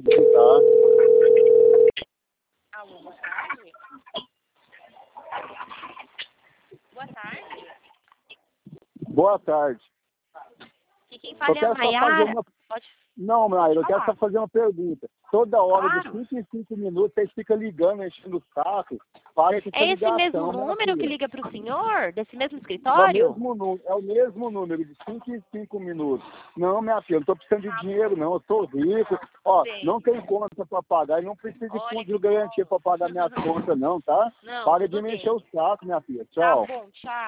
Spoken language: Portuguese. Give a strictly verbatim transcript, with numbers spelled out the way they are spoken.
digitar. Alô, boa tarde. Boa tarde. Boa tarde. E quem Eu fala é a quero só fazer Maiara. uma... Pode... Não, Mayra, eu quero falar. só fazer uma pergunta. Toda hora, de Claro. cinco em cinco minutos, vocês ficam ligando, enchendo o saco. Para com essa É esse ligação, mesmo né, número que filha? liga para o senhor? Desse mesmo É o escritório? mesmo número, é o mesmo número, de cinco em cinco minutos. Não, minha filha, não estou precisando de dinheiro, não. Eu sou rico. Ó, Bem. não tem conta para pagar e não preciso de Olha fundo que de garantia para pagar minhas contas, não, tá? Não, Para de tudo me encher bem. o saco, minha filha. Tá Tchau. bom, tchau.